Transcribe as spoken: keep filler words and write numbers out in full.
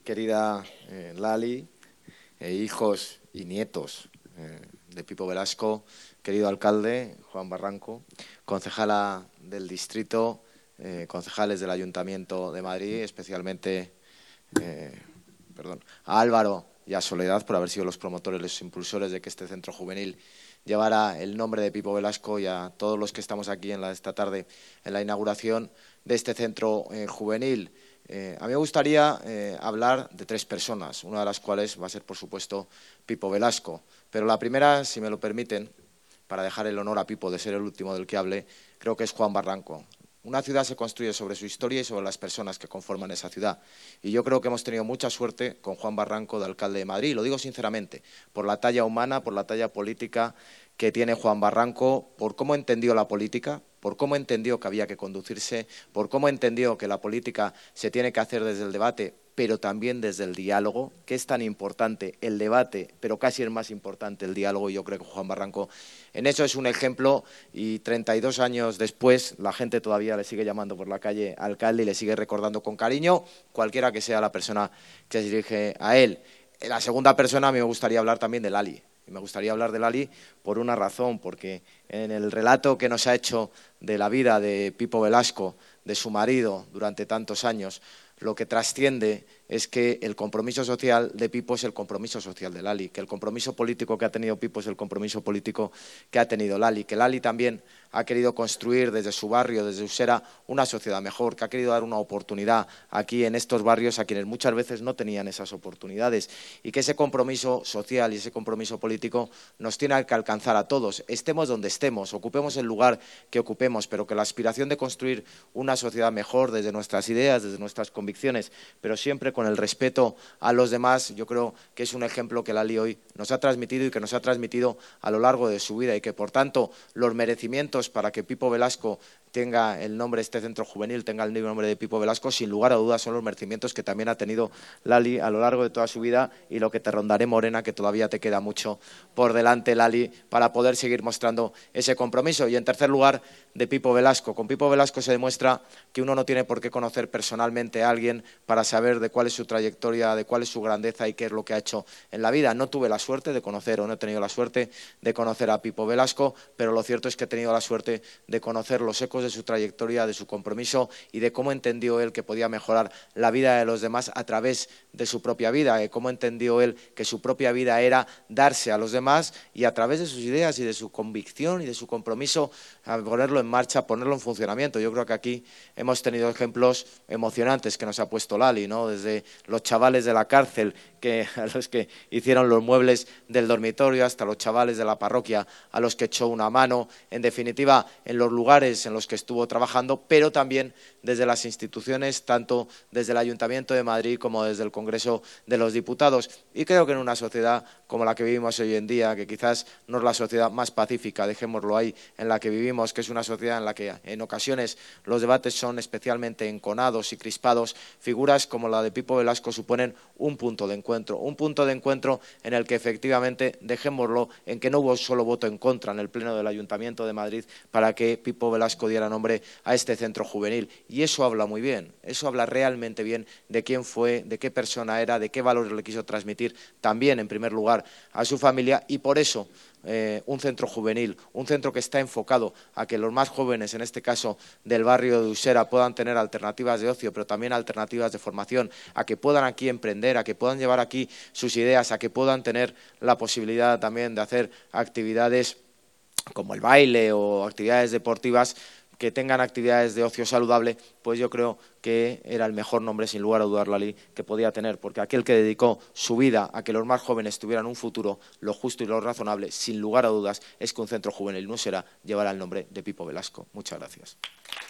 querida eh, Lali, e hijos y nietos eh, de Pipo Velasco, querido alcalde Juan Barranco, concejala del distrito, eh, concejales del Ayuntamiento de Madrid, especialmente eh, perdón, a Álvaro y a Soledad por haber sido los promotores, los impulsores de que este centro juvenil llevara el nombre de Pipo Velasco, y a todos los que estamos aquí en la, esta tarde en la inauguración de este centro eh, juvenil. Eh, a mí me gustaría eh, hablar de tres personas, una de las cuales va a ser, por supuesto, Pipo Velasco. Pero la primera, si me lo permiten, para dejar el honor a Pipo de ser el último del que hable, creo que es Juan Barranco. Una ciudad se construye sobre su historia y sobre las personas que conforman esa ciudad. Y yo creo que hemos tenido mucha suerte con Juan Barranco de alcalde de Madrid, y lo digo sinceramente, por la talla humana, por la talla política que tiene Juan Barranco, por cómo entendió la política, por cómo entendió que había que conducirse, por cómo entendió que la política se tiene que hacer desde el debate, pero también desde el diálogo, que es tan importante el debate, pero casi es más importante el diálogo, y yo creo que Juan Barranco en eso es un ejemplo, y treinta y dos años después la gente todavía le sigue llamando por la calle alcalde y le sigue recordando con cariño, cualquiera que sea la persona que se dirige a él. En la segunda persona a mí me gustaría hablar también de Lali. Y me gustaría hablar de Lali por una razón, porque en el relato que nos ha hecho de la vida de Pipo Velasco, de su marido durante tantos años, lo que trasciende es que el compromiso social de Pipo es el compromiso social de Lali, que el compromiso político que ha tenido Pipo es el compromiso político que ha tenido Lali, que Lali también ha querido construir desde su barrio, desde Usera, una sociedad mejor, que ha querido dar una oportunidad aquí en estos barrios a quienes muchas veces no tenían esas oportunidades, y que ese compromiso social y ese compromiso político nos tiene que alcanzar a todos, estemos donde estemos, ocupemos el lugar que ocupemos, pero que la aspiración de construir una sociedad mejor desde nuestras ideas, desde nuestras convicciones, pero siempre con el respeto a los demás, yo creo que es un ejemplo que Lali hoy nos ha transmitido y que nos ha transmitido a lo largo de su vida, y que, por tanto, los merecimientos para que Pipo Velasco tenga el nombre, este centro juvenil, tenga el nombre de Pipo Velasco, sin lugar a dudas son los merecimientos que también ha tenido Lali a lo largo de toda su vida, y lo que te rondaré, Morena, que todavía te queda mucho por delante, Lali, para poder seguir mostrando ese compromiso. Y en tercer lugar, de Pipo Velasco. Con Pipo Velasco se demuestra que uno no tiene por qué conocer personalmente a alguien para saber de cuál es su trayectoria, de cuál es su grandeza y qué es lo que ha hecho en la vida. No tuve la suerte de conocer, o no he tenido la suerte de conocer a Pipo Velasco, pero lo cierto es que he tenido la suerte de conocer los ecos de su trayectoria, de su compromiso y de cómo entendió él que podía mejorar la vida de los demás a través de su propia vida, de cómo entendió él que su propia vida era darse a los demás, y a través de sus ideas y de su convicción y de su compromiso a ponerlo en marcha, ponerlo en funcionamiento. Yo creo que aquí hemos tenido ejemplos emocionantes que nos ha puesto Lali, ¿no? Desde los chavales de la cárcel, que, a los que hicieron los muebles del dormitorio, hasta los chavales de la parroquia a los que echó una mano, en definitiva, en los lugares en los que estuvo trabajando, pero también desde las instituciones, tanto desde el Ayuntamiento de Madrid como desde el Congreso de los Diputados. Y creo que en una sociedad como la que vivimos hoy en día, que quizás no es la sociedad más pacífica, dejémoslo ahí, en la que vivimos, que es una sociedad en la que en ocasiones los debates son especialmente enconados y crispados, figuras como la de Pipo Velasco suponen un punto de encuentro, un punto de encuentro en el que efectivamente, dejémoslo, en que no hubo solo voto en contra en el Pleno del Ayuntamiento de Madrid para que Pipo Velasco diera nombre a este centro juvenil. Y eso habla muy bien, eso habla realmente bien de quién fue, de qué persona era, de qué valores le quiso transmitir también, en primer lugar, a su familia, y por eso Eh, un centro juvenil, un centro que está enfocado a que los más jóvenes, en este caso del barrio de Usera, puedan tener alternativas de ocio, pero también alternativas de formación, a que puedan aquí emprender, a que puedan llevar aquí sus ideas, a que puedan tener la posibilidad también de hacer actividades como el baile o actividades deportivas, que tengan actividades de ocio saludable, pues yo creo que era el mejor nombre, sin lugar a dudar, Lali, que podía tener, porque aquel que dedicó su vida a que los más jóvenes tuvieran un futuro, lo justo y lo razonable, sin lugar a dudas, es que un centro juvenil no será llevará el nombre de Pipo Velasco. Muchas gracias.